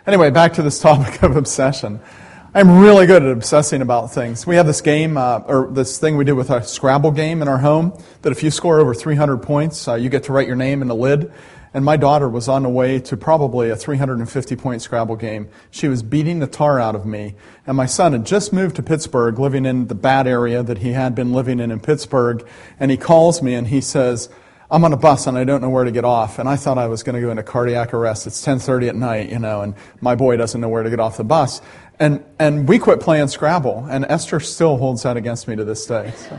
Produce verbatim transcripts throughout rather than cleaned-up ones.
Anyway, back to this topic of obsession. I'm really good at obsessing about things. We have this game, uh, or this thing we do with our Scrabble game in our home, that if you score over three hundred points, uh, you get to write your name in the lid. And my daughter was on the way to probably a three hundred fifty point Scrabble game. She was beating the tar out of me. And my son had just moved to Pittsburgh, living in the bad area that he had been living in in Pittsburgh. And he calls me and he says, I'm on a bus and I don't know where to get off. And I thought I was going to go into cardiac arrest. It's ten thirty at night, you know, and my boy doesn't know where to get off the bus. And and we quit playing Scrabble. And Esther still holds that against me to this day. So.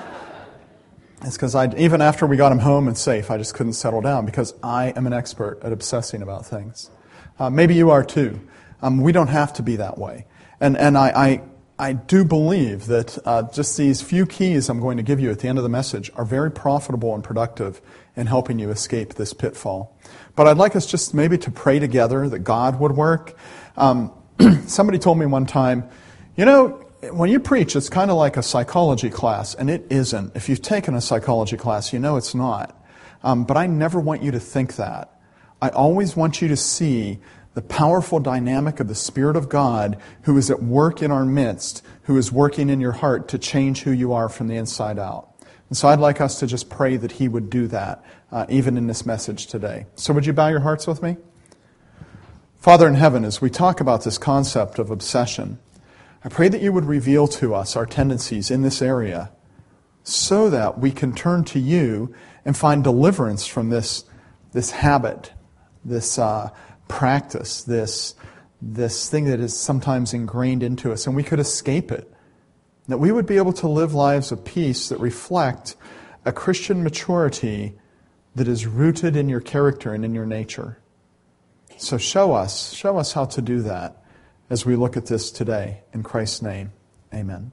It's because I, even after we got him home and safe, I just couldn't settle down because I am an expert at obsessing about things. Uh, maybe you are too. Um, we don't have to be that way. And and I I, I do believe that uh, just these few keys I'm going to give you at the end of the message are very profitable and productive in helping you escape this pitfall. But I'd like us just maybe to pray together that God would work. Um, somebody told me one time, you know, when you preach, it's kind of like a psychology class, and it isn't. If you've taken a psychology class, you know it's not. Um, but I never want you to think that. I always want you to see the powerful dynamic of the Spirit of God who is at work in our midst, who is working in your heart to change who you are from the inside out. And so I'd like us to just pray that He would do that, uh, even in this message today. So would you bow your hearts with me? Father in heaven, as we talk about this concept of obsession, I pray that you would reveal to us our tendencies in this area so that we can turn to you and find deliverance from this, this habit, this uh, practice, this, this thing that is sometimes ingrained into us, and we could escape it. That we would be able to live lives of peace that reflect a Christian maturity that is rooted in your character and in your nature. So show us, show us how to do that as we look at this today. In Christ's name, amen.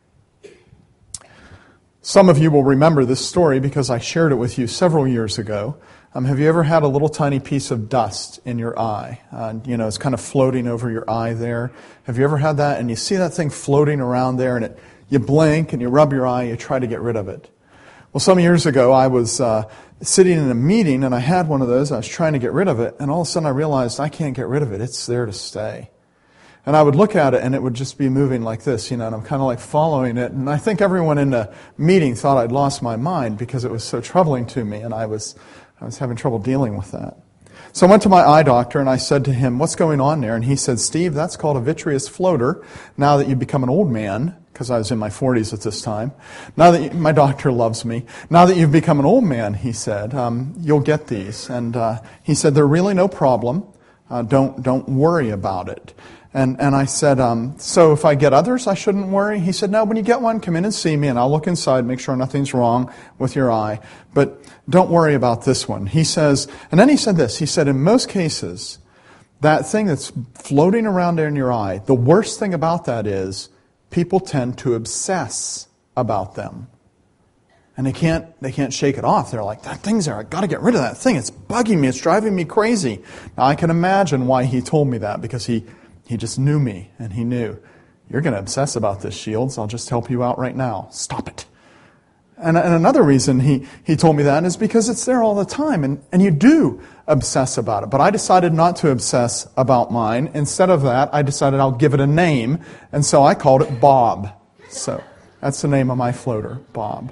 Some of you will remember this story because I shared it with you several years ago. Um, have you ever had a little tiny piece of dust in your eye? Uh, you know, it's kind of floating over your eye there. Have you ever had that? And you see that thing floating around there, and it, you blink and you rub your eye, you try to get rid of it. Well, some years ago, I was uh, sitting in a meeting, and I had one of those. I was trying to get rid of it, and all of a sudden I realized I can't get rid of it. It's there to stay. And I would look at it, and it would just be moving like this, you know, and I'm kind of like following it. And I think everyone in the meeting thought I'd lost my mind because it was so troubling to me, and I was I was having trouble dealing with that. So I went to my eye doctor, and I said to him, what's going on there? And he said, Steve, that's called a vitreous floater. Now that you've become an old man, because I was in my forties at this time, now that you, my doctor loves me, now that you've become an old man, he said, um, you'll get these. And uh, he said, they're really no problem. Uh, don't don't worry about it. And and I said, um, so if I get others, I shouldn't worry? He said, no, when you get one, come in and see me, and I'll look inside, make sure nothing's wrong with your eye. But don't worry about this one. He says, and then he said this, he said, in most cases, that thing that's floating around there in your eye, the worst thing about that is people tend to obsess about them. And they can't they can't shake it off. They're like, that thing's there. I've got to get rid of that thing. It's bugging me. It's driving me crazy. Now, I can imagine why he told me that, because he He just knew me, and he knew, you're going to obsess about this, Shields. I'll just help you out right now. Stop it. And, and another reason he, he told me that is because it's there all the time, and, and you do obsess about it. But I decided not to obsess about mine. Instead of that, I decided I'll give it a name, and so I called it Bob. So that's the name of my floater, Bob.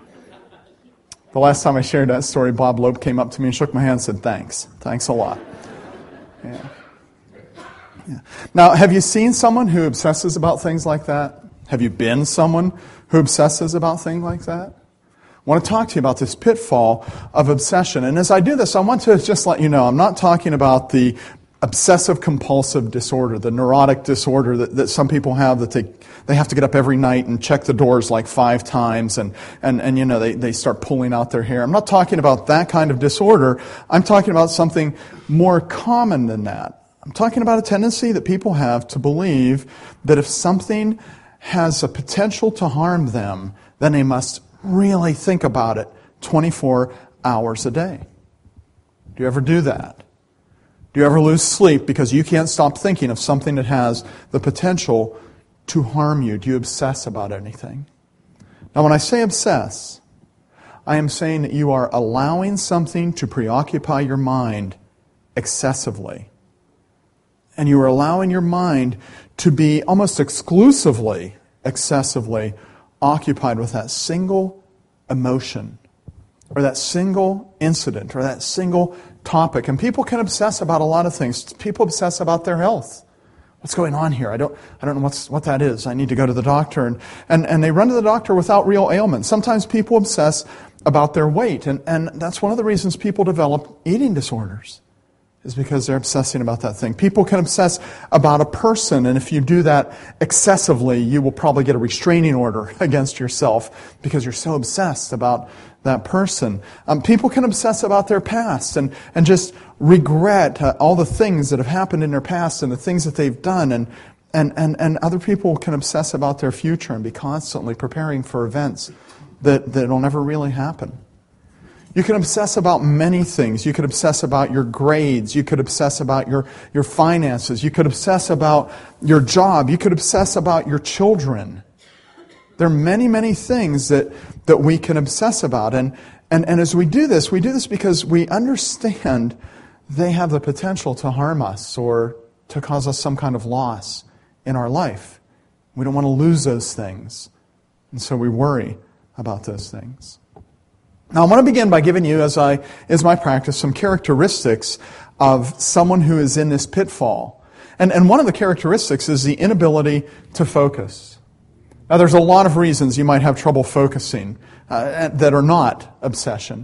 The last time I shared that story, Bob Loeb came up to me and shook my hand and said, thanks. Thanks a lot. Yeah. Yeah. Now, have you seen someone who obsesses about things like that? Have you been someone who obsesses about things like that? I want to talk to you about this pitfall of obsession. And as I do this, I want to just let you know, I'm not talking about the obsessive-compulsive disorder, the neurotic disorder that, that some people have, that they they have to get up every night and check the doors like five times, and, and, and you know, they, they start pulling out their hair. I'm not talking about that kind of disorder. I'm talking about something more common than that. I'm talking about a tendency that people have to believe that if something has a potential to harm them, then they must really think about it twenty-four hours a day. Do you ever do that? Do you ever lose sleep because you can't stop thinking of something that has the potential to harm you? Do you obsess about anything? Now, when I say obsess, I am saying that you are allowing something to preoccupy your mind excessively. And you are allowing your mind to be almost exclusively, excessively occupied with that single emotion or that single incident or that single topic. And people can obsess about a lot of things. People obsess about their health. What's going on here? I don't I don't know what's, what that is. I need to go to the doctor. And, and, and they run to the doctor without real ailment. Sometimes people obsess about their weight. And, and that's one of the reasons people develop eating disorders, is because they're obsessing about that thing. People can obsess about a person, and if you do that excessively, you will probably get a restraining order against yourself because you're so obsessed about that person. Um, people can obsess about their past and, and just regret uh, all the things that have happened in their past and the things that they've done. And, and, and, and other people can obsess about their future and be constantly preparing for events that, that will never really happen. You can obsess about many things. You could obsess about your grades. You could obsess about your, your finances. You could obsess about your job. You could obsess about your children. There are many, many things that, that we can obsess about. And, and, and as we do this, we do this because we understand they have the potential to harm us or to cause us some kind of loss in our life. We don't want to lose those things. And so we worry about those things. Now, I want to begin by giving you, as I is my practice, some characteristics of someone who is in this pitfall. And, and one of the characteristics is the inability to focus. Now, there's a lot of reasons you might have trouble focusing uh, that are not obsession.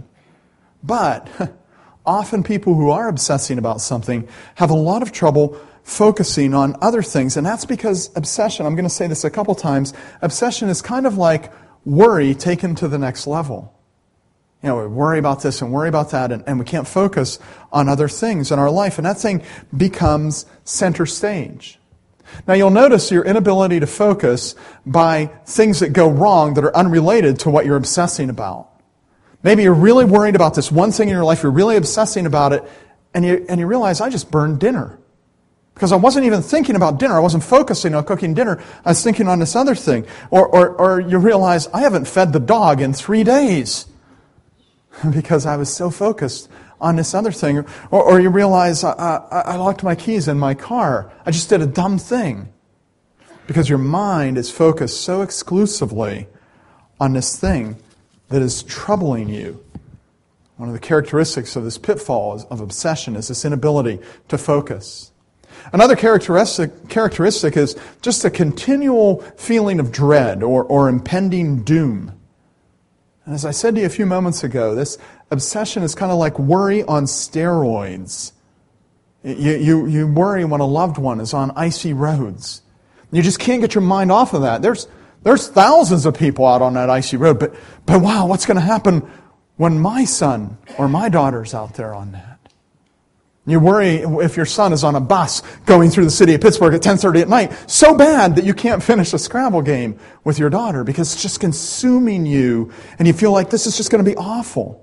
But often people who are obsessing about something have a lot of trouble focusing on other things. And that's because obsession, I'm going to say this a couple times, obsession is kind of like worry taken to the next level. You know, we worry about this and worry about that, and, and we can't focus on other things in our life. And that thing becomes center stage. Now, you'll notice your inability to focus by things that go wrong that are unrelated to what you're obsessing about. Maybe you're really worried about this one thing in your life, you're really obsessing about it, and you, and you realize, I just burned dinner. Because I wasn't even thinking about dinner. I wasn't focusing on cooking dinner. I was thinking on this other thing. Or, or, or you realize, I haven't fed the dog in three days. Because I was so focused on this other thing. Or, or you realize, I, I, I locked my keys in my car. I just did a dumb thing. Because your mind is focused so exclusively on this thing that is troubling you. One of the characteristics of this pitfall of obsession is this inability to focus. Another characteristic, characteristic is just a continual feeling of dread or, or impending doom. And as I said to you a few moments ago, this obsession is kind of like worry on steroids. You, you, you worry when a loved one is on icy roads. You just can't get your mind off of that. There's, there's thousands of people out on that icy road, but, but wow, what's going to happen when my son or my daughter's out there on that? You worry if your son is on a bus going through the city of Pittsburgh at ten thirty at night, so bad that you can't finish a Scrabble game with your daughter because it's just consuming you and you feel like this is just going to be awful.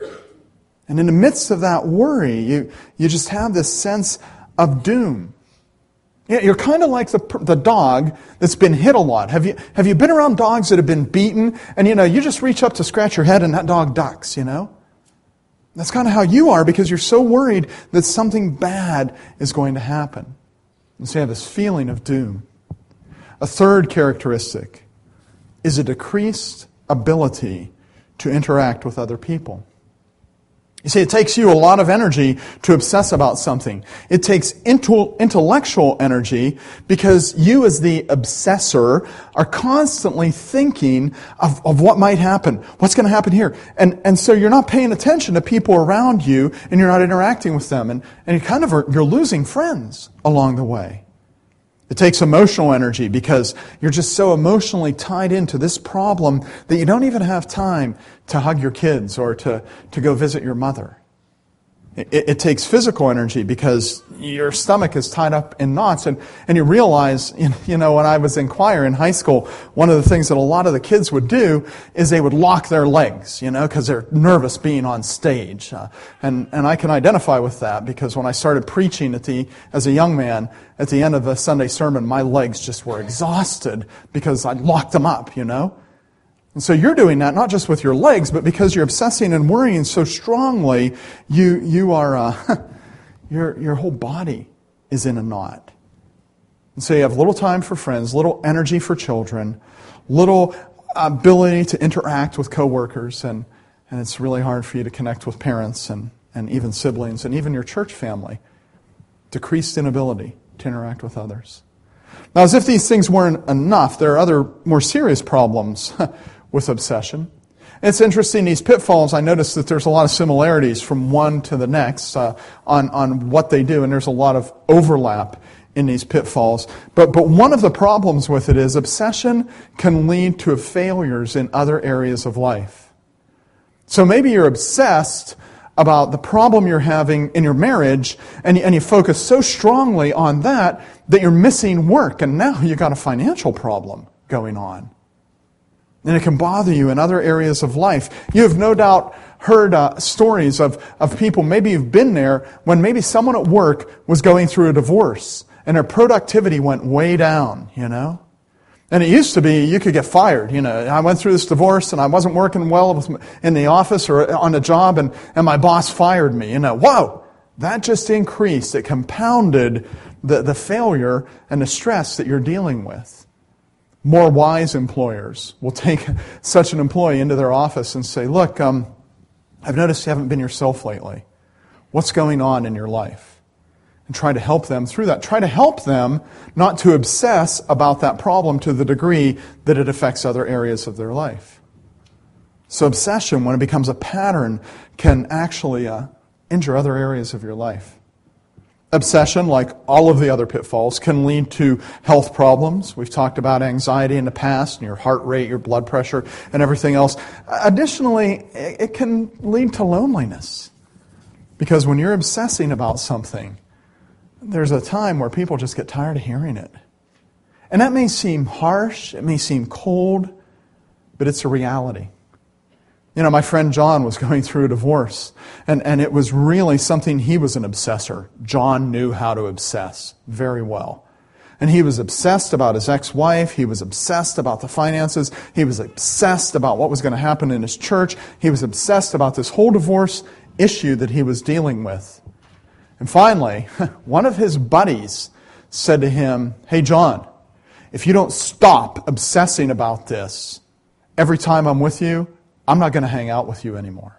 And in the midst of that worry, you, you just have this sense of doom. You're kind of like the the dog that's been hit a lot. Have you have you been around dogs that have been beaten and you know, you just reach up to scratch your head and that dog ducks, you know? That's kind of how you are because you're so worried that something bad is going to happen. And so you have this feeling of doom. A third characteristic is a decreased ability to interact with other people. You see, it takes you a lot of energy to obsess about something. It takes intellectual energy because you as the obsessor are constantly thinking of, of what might happen. What's going to happen here? And, and so you're not paying attention to people around you and you're not interacting with them. And, and you kind of are, you're losing friends along the way. It takes emotional energy because you're just so emotionally tied into this problem that you don't even have time to hug your kids or to, to go visit your mother. It, it takes physical energy because your stomach is tied up in knots. And, and you realize, you know, when I was in choir in high school, one of the things that a lot of the kids would do is they would lock their legs, you know, because they're nervous being on stage. Uh, and, and I can identify with that because when I started preaching at the, as a young man, at the end of a Sunday sermon, my legs just were exhausted because I locked them up, you know. And so you're doing that not just with your legs, but because you're obsessing and worrying so strongly, you you are uh, your your whole body is in a knot. And so you have little time for friends, little energy for children, little ability to interact with coworkers, and, and it's really hard for you to connect with parents and, and even siblings and even your church family. Decreased inability to interact with others. Now, as if these things weren't enough, there are other more serious problems with obsession. It's interesting, these pitfalls, I noticed that there's a lot of similarities from one to the next uh, on, on what they do, and there's a lot of overlap in these pitfalls. But, but one of the problems with it is obsession can lead to failures in other areas of life. So maybe you're obsessed about the problem you're having in your marriage, and you, and you focus so strongly on that that you're missing work, and now you've got a financial problem going on. And it can bother you in other areas of life. You have no doubt heard uh, stories of, of people, maybe you've been there, when maybe someone at work was going through a divorce, and their productivity went way down, you know? And it used to be you could get fired. You know, I went through this divorce and I wasn't working well in the office or on a job, and, and my boss fired me. You know, whoa, that just increased. It compounded the, the failure and the stress that you're dealing with. More wise employers will take such an employee into their office and say, look, um, I've noticed you haven't been yourself lately. What's going on in your life? And try to help them through that. Try to help them not to obsess about that problem to the degree that it affects other areas of their life. So obsession, when it becomes a pattern, can actually uh, injure other areas of your life. Obsession, like all of the other pitfalls, can lead to health problems. We've talked about anxiety in the past, and your heart rate, your blood pressure, and everything else. Additionally, it can lead to loneliness. Because when you're obsessing about something, there's a time where people just get tired of hearing it. And that may seem harsh, it may seem cold, but it's a reality. You know, my friend John was going through a divorce, and, and it was really something, he was an obsessor. John knew how to obsess very well. And he was obsessed about his ex-wife, he was obsessed about the finances, he was obsessed about what was going to happen in his church, he was obsessed about this whole divorce issue that he was dealing with. And finally, one of his buddies said to him, hey, John, if you don't stop obsessing about this every time I'm with you, I'm not going to hang out with you anymore.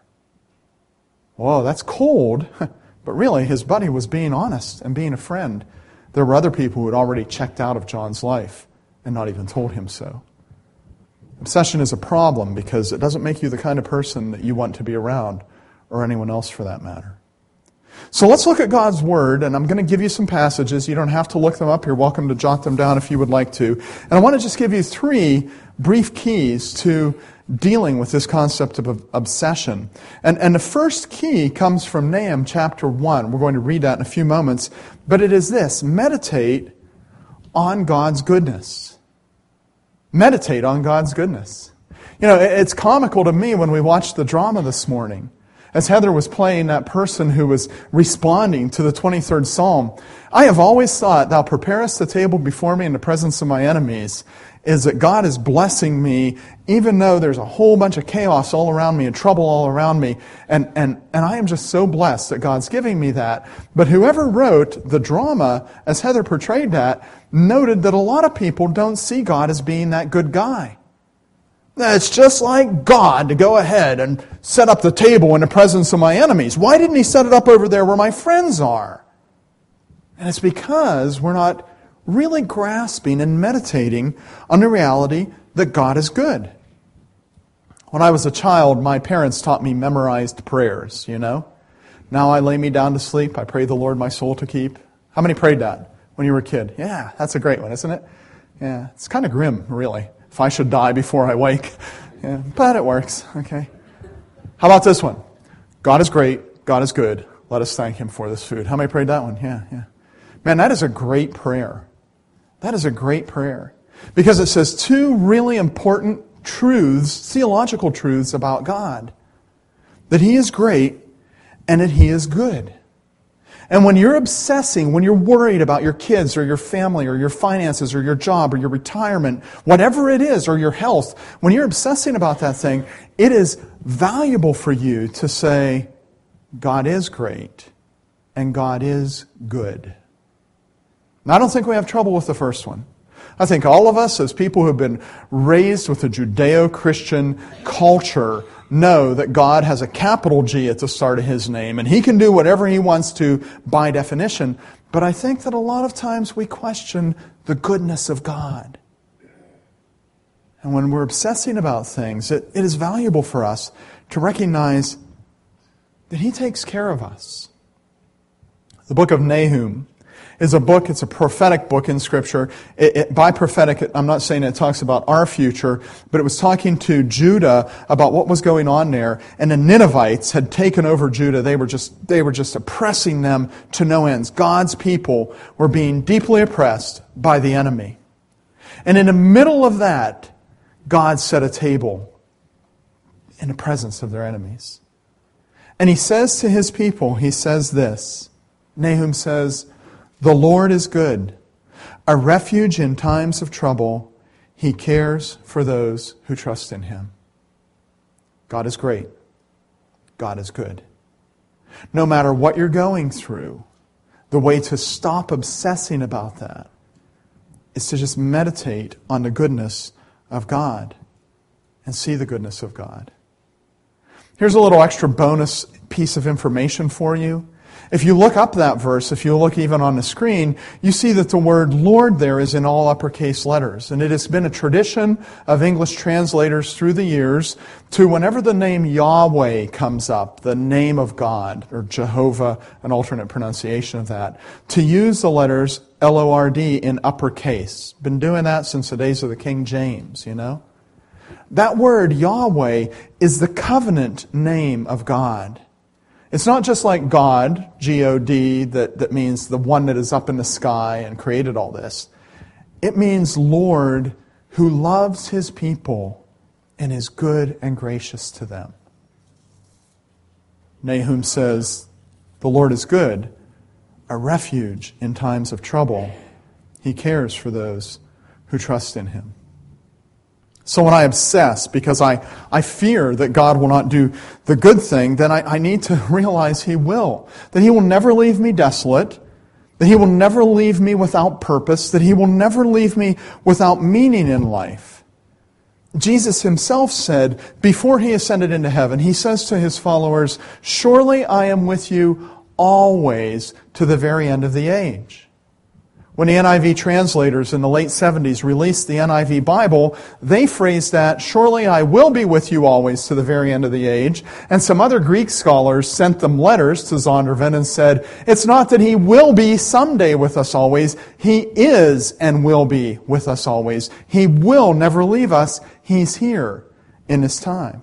Whoa, that's cold. But really, his buddy was being honest and being a friend. There were other people who had already checked out of John's life and not even told him so. Obsession is a problem because it doesn't make you the kind of person that you want to be around, or anyone else for that matter. So let's look at God's Word, and I'm going to give you some passages. You don't have to look them up. You're welcome to jot them down if you would like to. And I want to just give you three brief keys to dealing with this concept of obsession. And, and the first key comes from Nahum chapter one. We're going to read that in a few moments. But it is this: meditate on God's goodness. Meditate on God's goodness. You know, it's comical to me when we watched the drama this morning. As Heather was playing that person who was responding to the twenty-third Psalm, I have always thought, thou preparest the table before me in the presence of my enemies, is that God is blessing me even though there's a whole bunch of chaos all around me and trouble all around me. And, and, and I am just so blessed that God's giving me that. But whoever wrote the drama, as Heather portrayed that, noted that a lot of people don't see God as being that good guy. It's just like God to go ahead and set up the table in the presence of my enemies. Why didn't He set it up over there where my friends are? And it's because we're not really grasping and meditating on the reality that God is good. When I was a child, my parents taught me memorized prayers, you know. Now I lay me down to sleep, I pray the Lord my soul to keep. How many prayed that when you were a kid? Yeah, that's a great one, isn't it? Yeah, it's kind of grim, really. If I should die before I wake. Yeah, but it works, okay. How about this one? God is great, God is good. Let us thank Him for this food. How many prayed that one? Yeah, yeah. Man, that is a great prayer. That is a great prayer. Because it says two really important truths, theological truths about God. That He is great and that He is good. And when you're obsessing, when you're worried about your kids or your family or your finances or your job or your retirement, whatever it is, or your health, when you're obsessing about that thing, it is valuable for you to say, God is great and God is good. And I don't think we have trouble with the first one. I think all of us, as people who have been raised with a Judeo-Christian culture, know that God has a capital G at the start of His name, and He can do whatever He wants to by definition. But I think that a lot of times we question the goodness of God. And when we're obsessing about things, it, it is valuable for us to recognize that He takes care of us. The book of Nahum is a book, it's a prophetic book in Scripture. It, it, by prophetic, I'm not saying it talks about our future, but it was talking to Judah about what was going on there. And the Ninevites had taken over Judah. They were just, they were just oppressing them to no ends. God's people were being deeply oppressed by the enemy. And in the middle of that, God set a table in the presence of their enemies. And He says to His people, He says this, Nahum says, "The Lord is good, a refuge in times of trouble. He cares for those who trust in Him." God is great. God is good. No matter what you're going through, the way to stop obsessing about that is to just meditate on the goodness of God and see the goodness of God. Here's a little extra bonus piece of information for you. If you look up that verse, if you look even on the screen, you see that the word Lord there is in all uppercase letters. And it has been a tradition of English translators through the years to, whenever the name Yahweh comes up, the name of God, or Jehovah, an alternate pronunciation of that, to use the letters L O R D in uppercase. Been doing that since the days of the King James, you know. That word Yahweh is the covenant name of God. It's not just like God, G O D, that, that means the one that is up in the sky and created all this. It means Lord who loves His people and is good and gracious to them. Nahum says, the Lord is good, a refuge in times of trouble. He cares for those who trust in Him. So when I obsess because I, I fear that God will not do the good thing, then I, I need to realize He will. That He will never leave me desolate. That He will never leave me without purpose. That He will never leave me without meaning in life. Jesus Himself said, before He ascended into heaven, He says to His followers, "Surely I am with you always to the very end of the age." When the N I V translators in the late seventies released the N I V Bible, they phrased that, "Surely I will be with you always to the very end of the age." And some other Greek scholars sent them letters to Zondervan and said, it's not that He will be someday with us always. He is and will be with us always. He will never leave us. He's here in this time.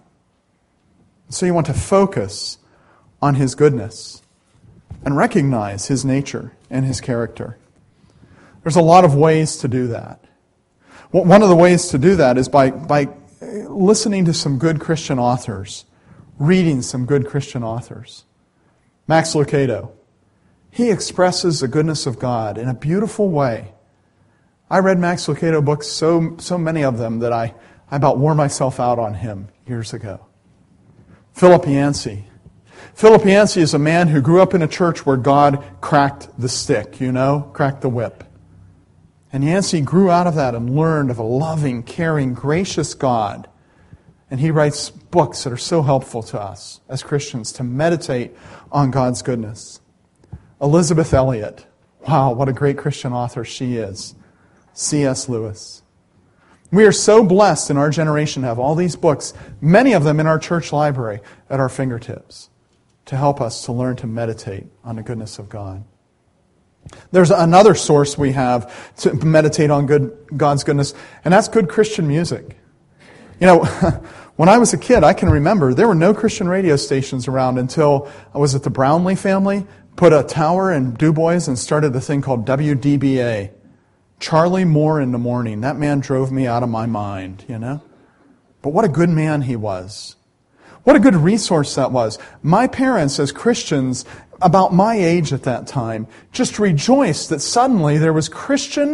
So you want to focus on His goodness and recognize His nature and His character. There's a lot of ways to do that. One of the ways to do that is by, by listening to some good Christian authors, reading some good Christian authors. Max Lucado, he expresses the goodness of God in a beautiful way. I read Max Lucado books, so, so many of them, that I, I about wore myself out on him years ago. Philip Yancey. Philip Yancey is a man who grew up in a church where God cracked the stick, you know, cracked the whip. And Yancey grew out of that and learned of a loving, caring, gracious God. And he writes books that are so helpful to us as Christians to meditate on God's goodness. Elizabeth Elliot. Wow, what a great Christian author she is. C S Lewis. We are so blessed in our generation to have all these books, many of them in our church library, at our fingertips, to help us to learn to meditate on the goodness of God. There's another source we have to meditate on good, God's goodness, and that's good Christian music. You know, when I was a kid, I can remember there were no Christian radio stations around until I was at the Brownlee family, put a tower in Du Bois and started a thing called W D B A. Charlie Moore in the morning. That man drove me out of my mind, you know. But what a good man he was. What a good resource that was. My parents, as Christians, about my age at that time, just rejoiced that suddenly there was Christian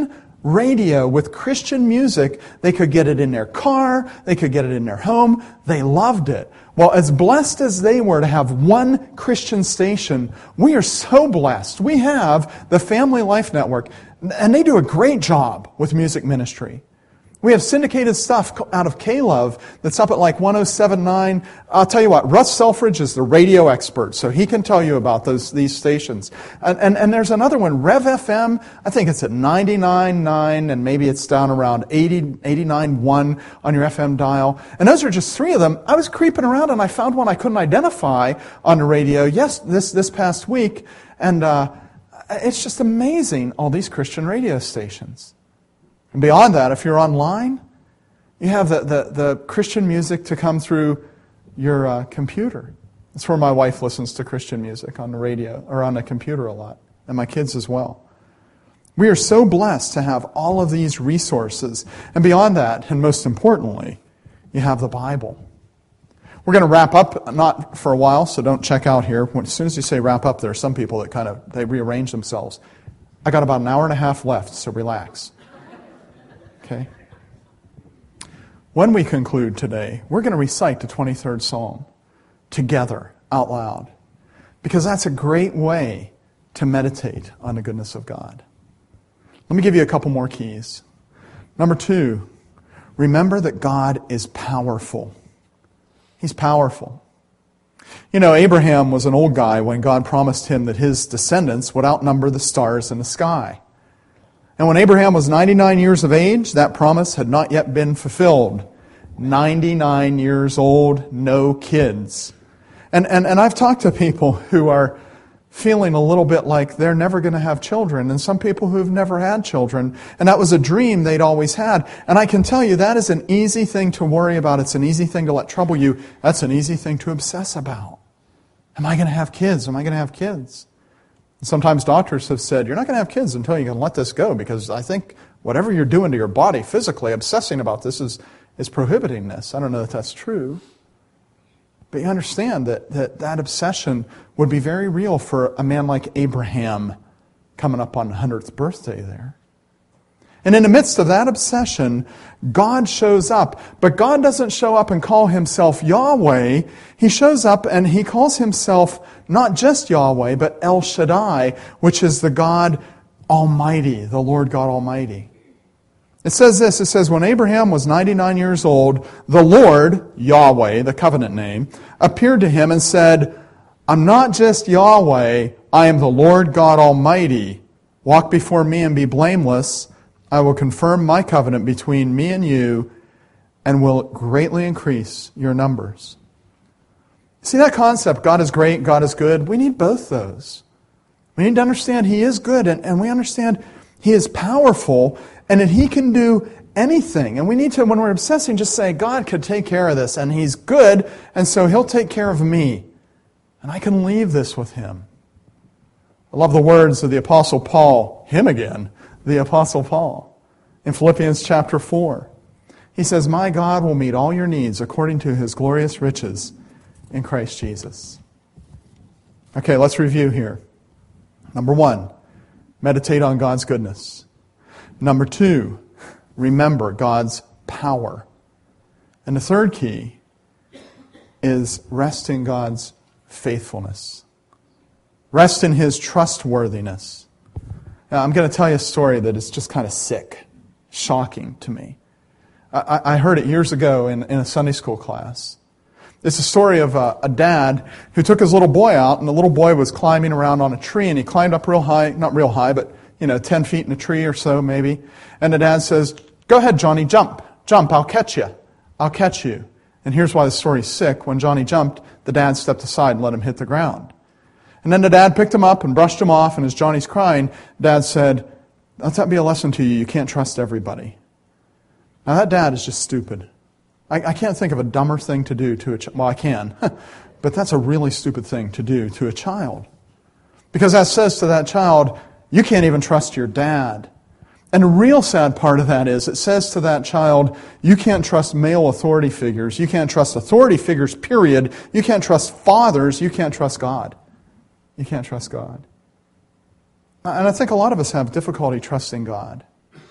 radio with Christian music. They could get it in their car. They could get it in their home. They loved it. Well, as blessed as they were to have one Christian station, we are so blessed. We have the Family Life Network, and they do a great job with music ministry. We have syndicated stuff out of K-Love that's up at like one oh seven point nine. I'll tell you what, Russ Selfridge is the radio expert, so he can tell you about those these stations. And, and, and there's another one, Rev F M, I think it's at ninety-nine point nine, and maybe it's down around eighty, eighty-nine point one on your F M dial. And those are just three of them. I was creeping around and I found one I couldn't identify on the radio yes, this, this past week. And uh, it's just amazing, all these Christian radio stations. And beyond that, if you're online, you have the, the, the Christian music to come through your uh, computer. That's where my wife listens to Christian music, on the radio, or on the computer a lot, and my kids as well. We are so blessed to have all of these resources. And beyond that, and most importantly, you have the Bible. We're going to wrap up, not for a while, so don't check out here. As soon as you say wrap up, there are some people that kind of, they rearrange themselves. I got about an hour and a half left, so relax. Okay. When we conclude today, we're going to recite the twenty-third Psalm together, out loud, because that's a great way to meditate on the goodness of God. Let me give you a couple more keys. Number two, remember that God is powerful. He's powerful. You know, Abraham was an old guy when God promised him that his descendants would outnumber the stars in the sky. And when Abraham was ninety-nine years of age, that promise had not yet been fulfilled. ninety-nine years old, no kids. And, and, and I've talked to people who are feeling a little bit like they're never going to have children, and some people who've never had children. And that was a dream they'd always had. And I can tell you that is an easy thing to worry about. It's an easy thing to let trouble you. That's an easy thing to obsess about. Am I going to have kids? Am I going to have kids? Sometimes doctors have said, you're not going to have kids until you can let this go, because I think whatever you're doing to your body physically, obsessing about this is, is prohibiting this. I don't know if that's true. But you understand that, that that obsession would be very real for a man like Abraham coming up on hundredth birthday there. And in the midst of that obsession, God shows up. But God doesn't show up and call himself Yahweh. He shows up and he calls himself not just Yahweh, but El Shaddai, which is the God Almighty, the Lord God Almighty. It says this, it says, when Abraham was ninety-nine years old, the Lord, Yahweh, the covenant name, appeared to him and said, I'm not just Yahweh, I am the Lord God Almighty. Walk before me and be blameless. I will confirm my covenant between me and you and will greatly increase your numbers. See that concept, God is great, God is good? We need both those. We need to understand He is good, and, and we understand He is powerful, and that He can do anything. And we need to, when we're obsessing, just say, God could take care of this, and He's good, and so He'll take care of me. And I can leave this with Him. I love the words of the Apostle Paul, him again, the Apostle Paul, in Philippians chapter four. He says, my God will meet all your needs according to His glorious riches in Christ Jesus. Okay, let's review here. Number one, meditate on God's goodness. Number two, remember God's power. And the third key is rest in God's faithfulness. Rest in His trustworthiness. Now, I'm going to tell you a story that is just kind of sick, shocking to me. I, I heard it years ago in, in a Sunday school class. It's a story of a, a dad who took his little boy out, and the little boy was climbing around on a tree, and he climbed up real high, not real high, but, you know, ten feet in a tree or so maybe. And the dad says, go ahead, Johnny, jump. Jump, I'll catch you. I'll catch you. And here's why the story's sick. When Johnny jumped, the dad stepped aside and let him hit the ground. And then the dad picked him up and brushed him off, and as Johnny's crying, Dad said, let that be a lesson to you. You can't trust everybody. Now that dad is just stupid. I, I can't think of a dumber thing to do to a child. Well, I can. But that's a really stupid thing to do to a child. Because that says to that child, you can't even trust your dad. And the real sad part of that is it says to that child, you can't trust male authority figures. You can't trust authority figures, period. You can't trust fathers. You can't trust God. You can't trust God. And I think a lot of us have difficulty trusting God.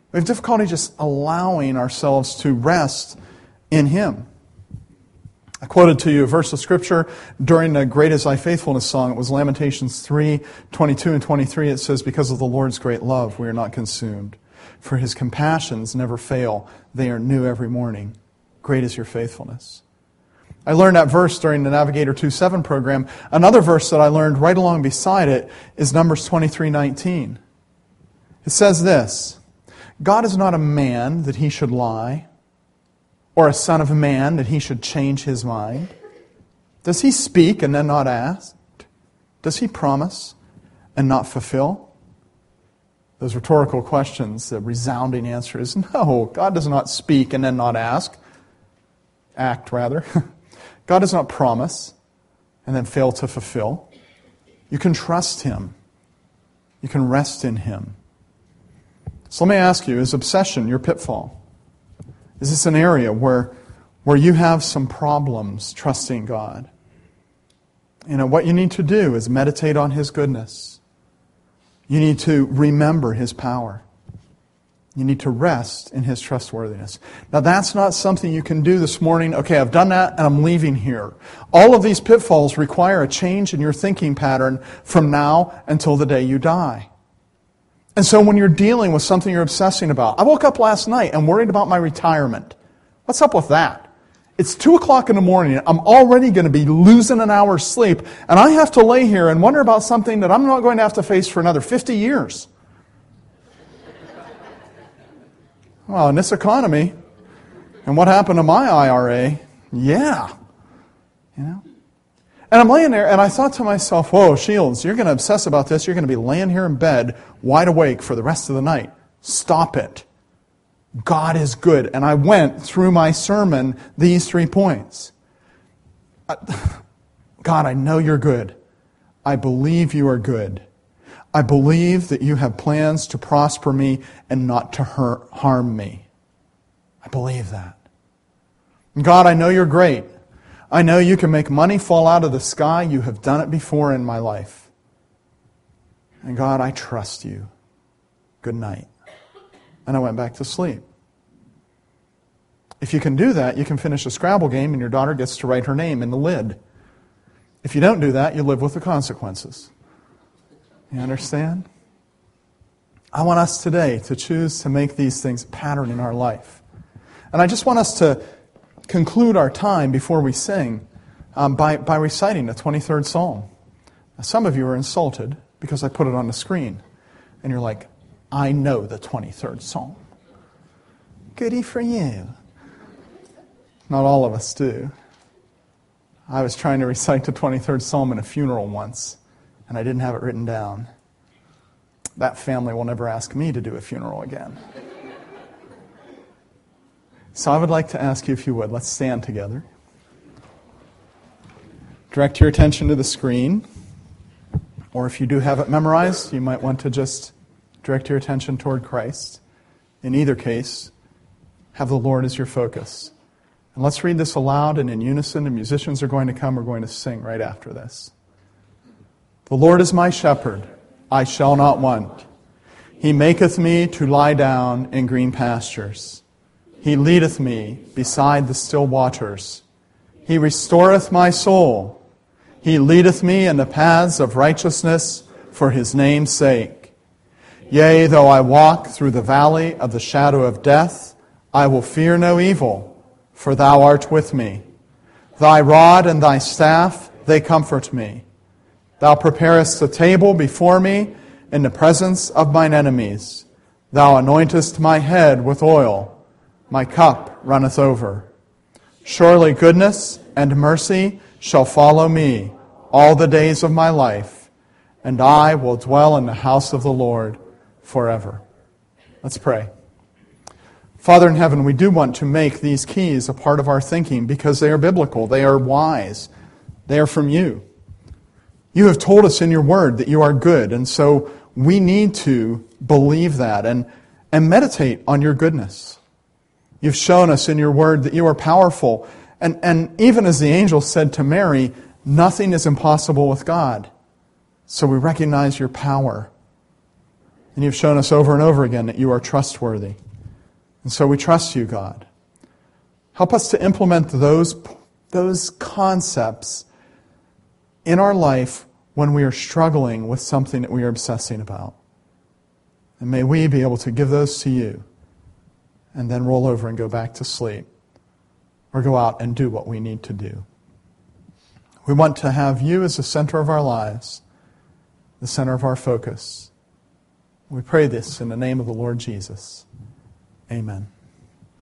We have difficulty just allowing ourselves to rest in Him. I quoted to you a verse of Scripture during the Great Is Thy Faithfulness song. It was Lamentations three, twenty-two and twenty-three. It says, because of the Lord's great love, we are not consumed. For His compassions never fail. They are new every morning. Great is your faithfulness. I learned that verse during the Navigator two seven program. Another verse that I learned right along beside it is Numbers twenty-three nineteen. It says this, God is not a man that He should lie, or a son of a man that He should change His mind. Does He speak and then not act? Does He promise and not fulfill? Those rhetorical questions, the resounding answer is no. God does not speak and then not ask. Act, rather. God does not promise and then fail to fulfill. You can trust Him. You can rest in Him. So let me ask you, is obsession your pitfall? Is this an area where, where you have some problems trusting God? You know, what you need to do is meditate on His goodness. You need to remember His power. You need to rest in His trustworthiness. Now that's not something you can do this morning. Okay, I've done that and I'm leaving here. All of these pitfalls require a change in your thinking pattern from now until the day you die. And so when you're dealing with something you're obsessing about, I woke up last night and worried about my retirement. What's up with that? It's two o'clock in the morning. I'm already going to be losing an hour's sleep, and I have to lay here and wonder about something that I'm not going to have to face for another fifty years. Well, in this economy, and what happened to my I R A, yeah, you know. And I'm laying there, and I thought to myself, whoa, Shields, you're going to obsess about this. You're going to be laying here in bed, wide awake for the rest of the night. Stop it. God is good. And I went through my sermon these three points. God, I know you're good. I believe you are good. I believe that you have plans to prosper me and not to hurt, harm me. I believe that. God, I know you're great. I know you can make money fall out of the sky. You have done it before in my life. And God, I trust you. Good night. And I went back to sleep. If you can do that, you can finish a Scrabble game and your daughter gets to write her name in the lid. If you don't do that, you live with the consequences. You understand? I want us today to choose to make these things a pattern in our life. And I just want us to conclude our time before we sing um, by, by reciting the twenty-third Psalm. Now, some of you are insulted because I put it on the screen. And you're like, I know the twenty-third Psalm. Goody for you. Not all of us do. I was trying to recite the twenty-third Psalm in a funeral once, and I didn't have it written down. That family will never ask me to do a funeral again. So I would like to ask you, if you would, let's stand together. Direct your attention to the screen. Or if you do have it memorized, you might want to just direct your attention toward Christ. In either case, have the Lord as your focus. And let's read this aloud and in unison. The musicians are going to come. We're going to sing right after this. The Lord is my shepherd. I shall not want. He maketh me to lie down in green pastures. He leadeth me beside the still waters. He restoreth my soul. He leadeth me in the paths of righteousness for His name's sake. Yea, though I walk through the valley of the shadow of death, I will fear no evil, for Thou art with me. Thy rod and Thy staff, they comfort me. Thou preparest a table before me in the presence of mine enemies. Thou anointest my head with oil. My cup runneth over. Surely goodness and mercy shall follow me all the days of my life, and I will dwell in the house of the Lord forever. Let's pray. Father in heaven, we do want to make these keys a part of our thinking because they are biblical, they are wise, they are from you. You have told us in your word that you are good, and so we need to believe that and, and meditate on your goodness. You've shown us in your word that you are powerful. And, and even as the angel said to Mary, nothing is impossible with God. So we recognize your power. And you've shown us over and over again that you are trustworthy. And so we trust you, God. Help us to implement those, those concepts in our life when we are struggling with something that we are obsessing about. And may we be able to give those to you and then roll over and go back to sleep or go out and do what we need to do. We want to have you as the center of our lives, the center of our focus. We pray this in the name of the Lord Jesus. Amen.